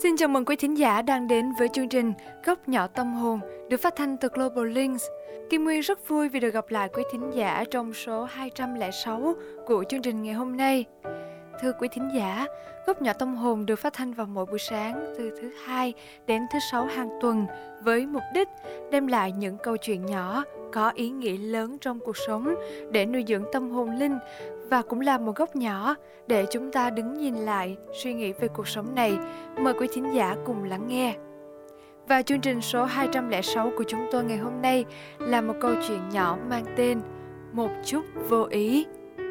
Xin chào mừng quý thính giả đang đến với chương trình Góc nhỏ tâm hồn được phát thanh từ Global Links. Kim Nguyên rất vui vì được gặp lại quý thính giả trong số 206 của chương trình ngày hôm nay. Thưa quý thính giả, Góc nhỏ tâm hồn được phát thanh vào mỗi buổi sáng từ thứ Hai đến thứ Sáu hàng tuần với mục đích đem lại những câu chuyện nhỏ có ý nghĩa lớn trong cuộc sống để nuôi dưỡng tâm hồn linh, và cũng là một góc nhỏ để chúng ta đứng nhìn lại, suy nghĩ về cuộc sống này. Mời quý thính giả cùng lắng nghe. Và chương trình số 206 của chúng tôi ngày hôm nay là một câu chuyện nhỏ mang tên Một chút vô ý.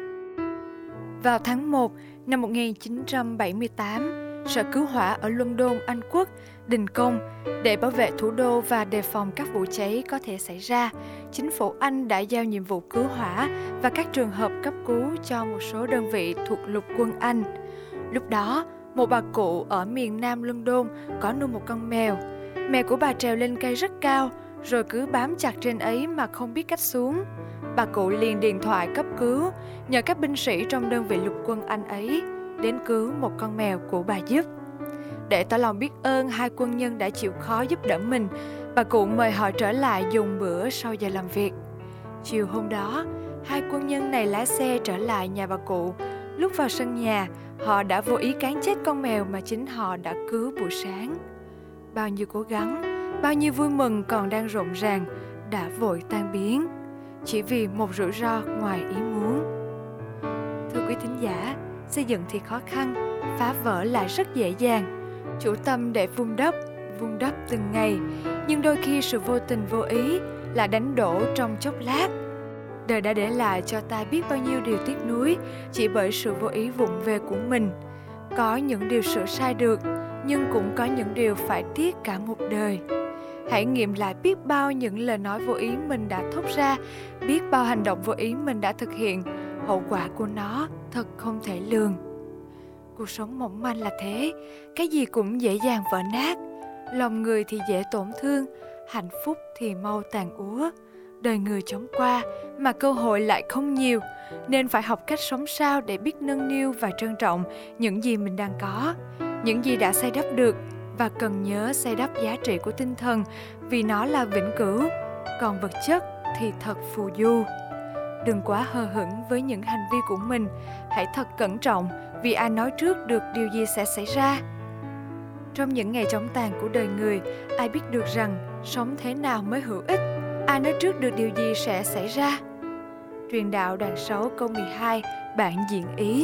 Vào tháng 1 năm 1978, Sở Cứu hỏa ở London, Anh Quốc đình công để bảo vệ thủ đô và đề phòng các vụ cháy có thể xảy ra. Chính phủ Anh đã giao nhiệm vụ cứu hỏa và các trường hợp cấp cứu cho một số đơn vị thuộc lục quân Anh. Lúc đó, một bà cụ ở miền nam London có nuôi một con mèo. Mèo của bà trèo lên cây rất cao, rồi cứ bám chặt trên ấy mà không biết cách xuống. Bà cụ liền điện thoại cấp cứu, nhờ các binh sĩ trong đơn vị lục quân Anh ấy đến cứu một con mèo của bà giúp. Để tỏ lòng biết ơn hai quân nhân đã chịu khó giúp đỡ mình, bà cụ mời họ trở lại dùng bữa sau giờ làm việc. Chiều hôm đó, hai quân nhân này lái xe trở lại nhà bà cụ. Lúc vào sân nhà, họ đã vô ý cán chết con mèo mà chính họ đã cứu buổi sáng. Bao nhiêu cố gắng, bao nhiêu vui mừng còn đang rộn ràng đã vội tan biến, chỉ vì một rủi ro ngoài ý muốn. Thưa quý thính giả, xây dựng thì khó khăn, phá vỡ lại rất dễ dàng. Chủ tâm để vun đắp từng ngày, nhưng đôi khi sự vô tình vô ý lại đánh đổ trong chốc lát. Đời đã để lại cho ta biết bao nhiêu điều tiếc nuối chỉ bởi sự vô ý vụng về của mình. Có những điều sửa sai được, nhưng cũng có những điều phải tiếc cả một đời. Hãy nghiệm lại biết bao những lời nói vô ý mình đã thốt ra, biết bao hành động vô ý mình đã thực hiện. Hậu quả của nó thật không thể lường. Cuộc sống mỏng manh là thế, cái gì cũng dễ dàng vỡ nát. Lòng người thì dễ tổn thương, hạnh phúc thì mau tàn úa. Đời người chóng qua mà cơ hội lại không nhiều, nên phải học cách sống sao để biết nâng niu và trân trọng những gì mình đang có, những gì đã xây đắp được, và cần nhớ xây đắp giá trị của tinh thần vì nó là vĩnh cửu, còn vật chất thì thật phù du. Đừng quá hờ hững với những hành vi của mình, hãy thật cẩn trọng vì ai nói trước được điều gì sẽ xảy ra. Trong những ngày chóng tàn của đời người, ai biết được rằng sống thế nào mới hữu ích, ai nói trước được điều gì sẽ xảy ra. Truyền đạo đoạn 6 câu 12, bản diễn ý.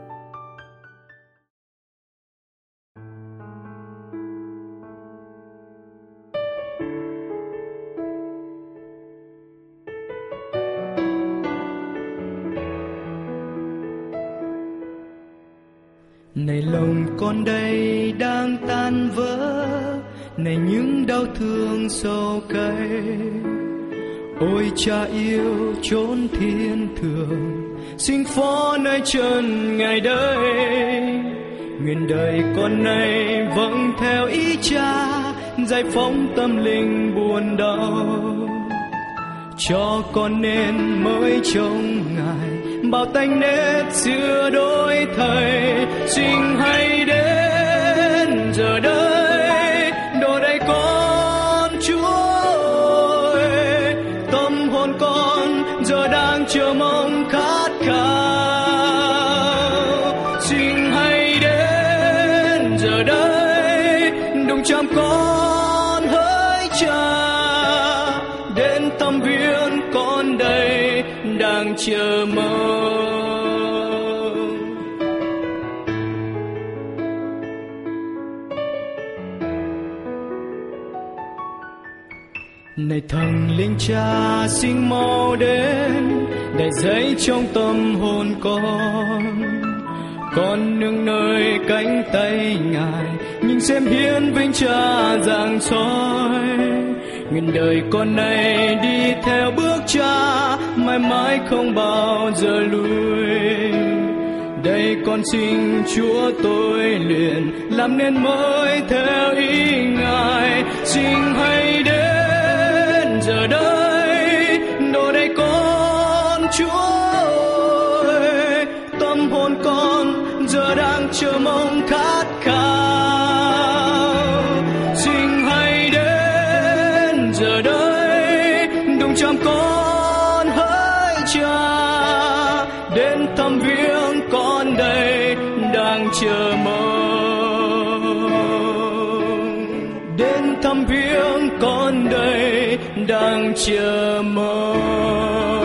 Này lòng con đây đang tan vỡ, này những đau thương sâu cay. Ôi cha yêu chốn thiên thường, sinh phó nơi chân Ngài đây. Nguyện đời con này vâng theo ý cha, giải phóng tâm linh buồn đau. Cho con nên mới trông Ngài, bao tanh nết xưa đổi thay. Xin hãy đến giờ đây, đồ đầy con Chúa ơi. Tâm hồn con giờ đang chờ mong khát khao. Xin hãy đến giờ đây, đừng chạm con hỡi cha. Đến tâm viên con đây đang chờ mong. Này thần linh cha xin mau đến, để dấy trong tâm hồn con nương nơi cánh tay Ngài, nhìn xem hiến vinh cha giảng soi. Nguyện đời con này đi theo bước cha, mãi mãi không bao giờ lui. Đây con xin Chúa tôi luyện, làm nên mới theo ý Ngài. Xin hãy đến giờ đây, đồ đầy con Chúa ơi. Tâm hồn con giờ đang chờ mong khát khao. giờ đây đụng chạm con hỡi cha, đến thăm viếng con đây đang chờ mong, đến thăm viếng con đây đang chờ mong.